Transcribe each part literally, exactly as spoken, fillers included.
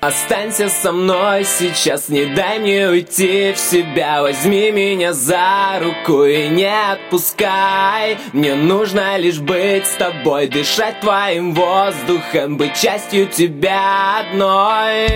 Останься со мной сейчас, не дай мне уйти в себя. Возьми меня за руку и не отпускай. Мне нужно лишь быть с тобой, дышать твоим воздухом, быть частью тебя одной.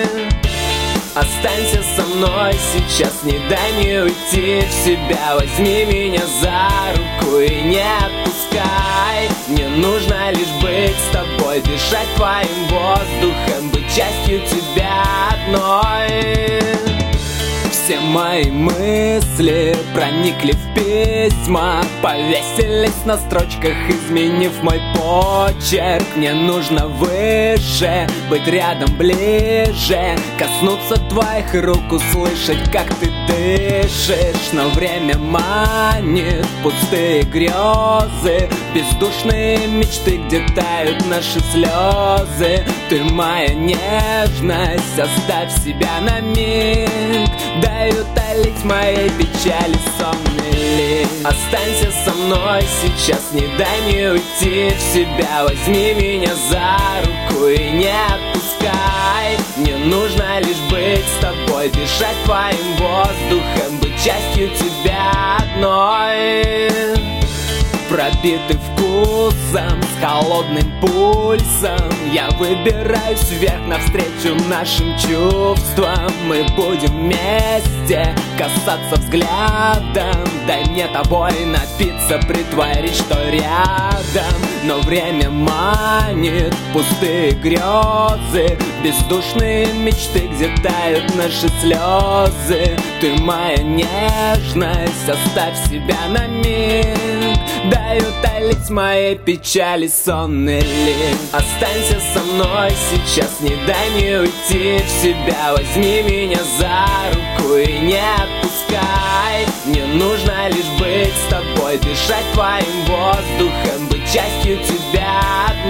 Останься со мной сейчас, не дай мне уйти в себя. Возьми меня за руку и не отпускай. Мне нужно лишь быть с тобой, дышать твоим воздухом, быть частью тебя одной. Все мои мысли проникли в письма, повесились на строчках, изменив мой почерк. Мне нужно выше, быть рядом ближе, коснуться твоих рук, услышать, как ты дышишь. Но время манит, пустые грезы, бездушные мечты, где тают наши слезы. Ты моя нежность, оставь себя на миг, дай утолить моей печали сонный лик. Останься со мной сейчас, не дай мне уйти в себя. Возьми меня за руку и не отпускай. Мне нужно лишь быть с тобой, дышать твоим воздухом, быть частью тебя одной. Пробитый вкусом, с холодным пульсом, я выбираюсь вверх навстречу нашим чувствам. Мы будем вместе касаться взглядом. Дай мне тобой напиться, притворить, что рядом. Но время манит, пустые грезы, бездушные мечты, где тают наши слезы. Ты моя нежность, оставь себя на миг, дай утолить моей печали сонный лик. Останься со мной сейчас, не дай мне уйти в себя. Возьми меня за руку и не отпускай. Мне нужно лишь быть с тобой, дышать твоим воздухом, быть частью тебя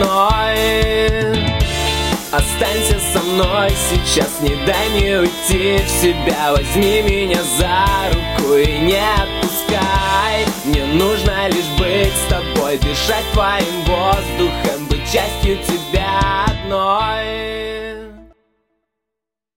одной. Останься со мной сейчас, не дай мне уйти в себя. Возьми меня за руку и не отпускай. Мне нужно лишь быть с тобой, дышать твоим воздухом, быть частью тебя одной.